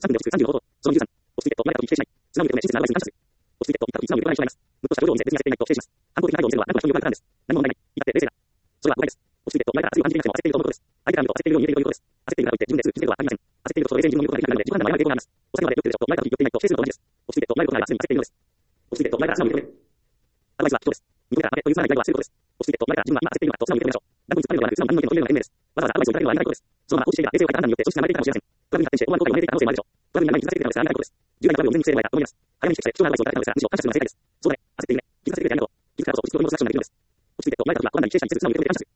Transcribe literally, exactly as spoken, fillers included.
さん分で落ち着くさんじゅうのこと。そのにじゅうさん。落ち着いてと、前からと否定しない。素直に認め真実なアドバイスに感謝する。落ち着いてと、言ったとき素直に認めない人がいます。むっとした表情を見せ別に焦っていないと否定します。反抗的な態度を見せるのは何とか人によくあるパターンです。何も問題ない。至って冷静だ。それは誤解です。落ち着いてと、前から熱いを感じていなくても焦っていると思うことです。相手から見ると焦っているように見えているということです。焦っているからといって自分で通じることはありません。焦っているとその冷静に自分の言うことができなくなるので自分判断が誤る傾向があります。お酒まで酔ってるでしょと前からと言っていないと否定するのと同じです。落ち着いてと、前のことならすでに焦っているのです。落ち着いてと、前から素直に認める。アドバイスは人です。認めたら負けというさらに態度はすることです。落ち着いてと、前から自分は今焦っているのだと素直に認めましょう。断固に突っ張るのではなく、素直に何の意見も決めるのが賢明です。わざわざアドバイスをいただけるのはありがたいことです。そのまま放置していたら冷静を変えた判断によって組織が流れていたかもしれません。トラブルに発展して大悪行為を招いていた可能性もあるでしょう。トラブルに長い傷がついているのですらありがたいことです。重大なトラブルを未然に防いでもらえたと思います。早めに指摘して貴重なアドバイスをいただいたのですが、むしろ感謝するのが正解です。そうだね。焦っているね。傷がついてくれてありがとう。気づくからこそ落ち着くことにも少しのができるのです。落ち着いてと、前からは困難に否定したりする素直に認めて感謝する。